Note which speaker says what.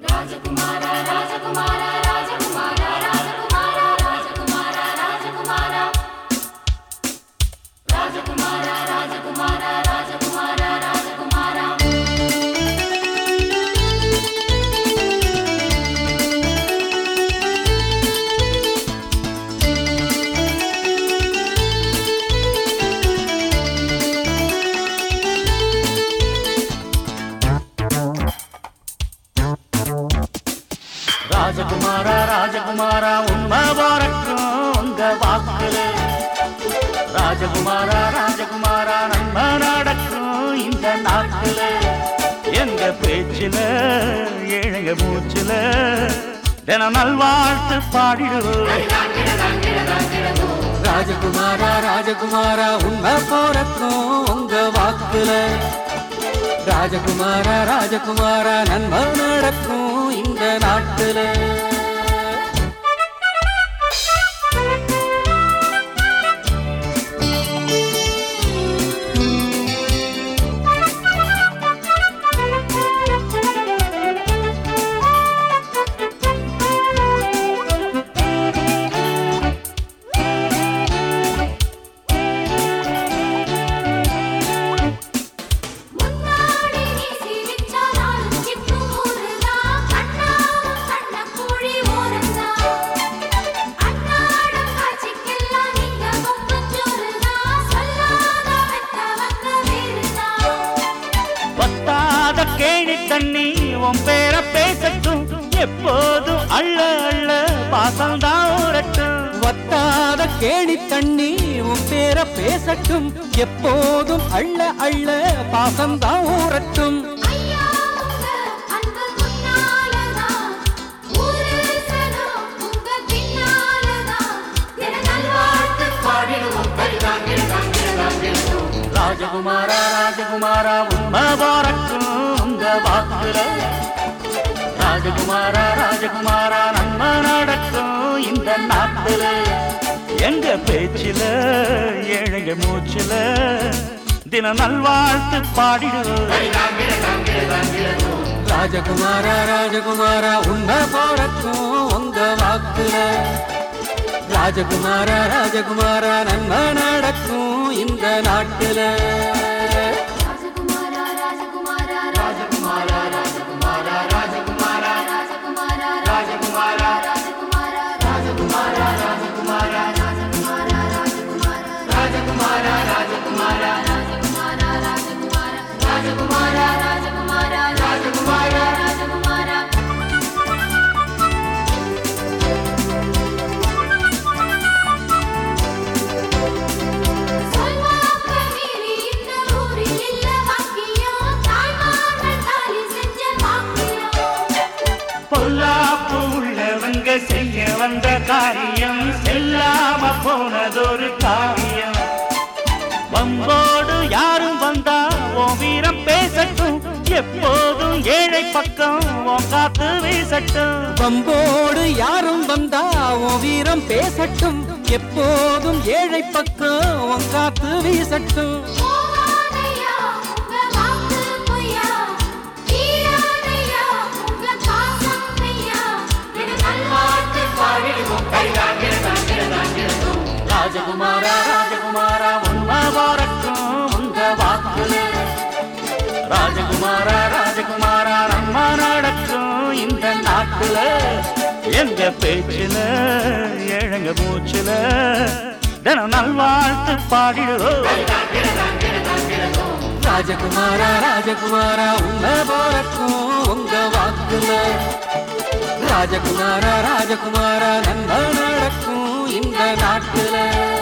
Speaker 1: ராஜகுமாரா ராஜகுமாரா ராஜகுமாரா ராஜகுமாரா ராஜகுமாரா ராஜகுமாரா ராஜகுமாரா ராஜகுமாரா ராஜகுமாரா ராஜகுமாரா
Speaker 2: ராஜகுமாரா ராஜகுமாரா உண்மை போறக்கும் உங்க வாக்குல ராஜகுமாரா ராஜகுமாரா நன்மை நடக்கும் இந்த நாட்டுல எங்க பேச்சில ஏழைங்க மூச்சில தினம் நல்வாழ்த்து பாடிடுவோம்
Speaker 3: ராஜகுமாரா ராஜகுமாரா உண்மை போறக்கும் உங்க வாக்குல ராஜகுமாரா ராஜகுமாரா நன்மை நடக்கும் இந்த நாட்டுல
Speaker 2: கேணி தண்ணி உன் பேர பேசட்டும் எப்போதும் அள்ள அள்ள பாசம் தான் ஊரட்டும்
Speaker 3: வத்தாத கேணி தண்ணி உன் பேர பேசட்டும் எப்போதும் அள்ள அள்ள பாசம்தான் ஊரட்டும்
Speaker 2: ராஜகுமாரா ராஜகுமாரா உண்மை போறக்கும் உங்க வாக்குல ராஜகுமாரா ராஜகுமாரா நன்மை நடக்கும் இந்த நாட்டுல எங்க பேச்சில ஏழைங்க மூச்சில தினம் நல்வாழ்த்து பாடிடுவோம்
Speaker 3: ராஜகுமாரா ராஜகுமாரா உண்மை போறக்கும் உங்க வாக்குல ராஜகுமாரா ராஜகுமாரா நன்மை நடக்கும் இந்த நாட்டுல
Speaker 1: ராஜகுமாரா ராஜகுமாரா ராஜகுமாரா ராஜகுமாரா ராஜகுமாரா ராஜகுமாரா ராஜகுமாரா ராஜகுமாரா ராஜகுமாரா ராஜகுமாரா ராஜகுமாரா ராஜகுமாரா ராஜகுமாரா ராஜகுமாரா ராஜகுமாரா ராஜகுமாரா ராஜகுமாரா ராஜகுமாரா ராஜகுமாரா
Speaker 2: பொல்லாப்பு உள்ளவங்க செய்ய வந்த காரியம் செல்லாம போனதொரு காரியம் வம்போடு யாரும் வந்தா உன் வீரம் பேசட்டும் எப்போதும் ஏழை பக்கம் உன் காத்து வீசட்டும்
Speaker 3: வம்போடு யாரும் வந்தா உன் வீரம் பேசட்டும் எப்போதும் ஏழை பக்கம் உன் காத்து வீசட்டும்
Speaker 2: ராஜகுமாரா ராஜகுமாரா உண்மை போறக்கும் உங்க வாக்குல ராஜகுமாரா ராஜகுமாரா நன்மை நடக்கும் இந்த நாட்டுல எங்க பேச்சில ஏழைங்க மூச்சில தினம் நல்வாழ்த்து பாடிடுவோம்
Speaker 3: ராஜகுமாரா ராஜகுமாரா உண்மை போறக்கும் உங்க வாக்குல ராஜகுமாரா ராஜகுமாரா நன்மை நடக்கும் இந்த நாட்டுல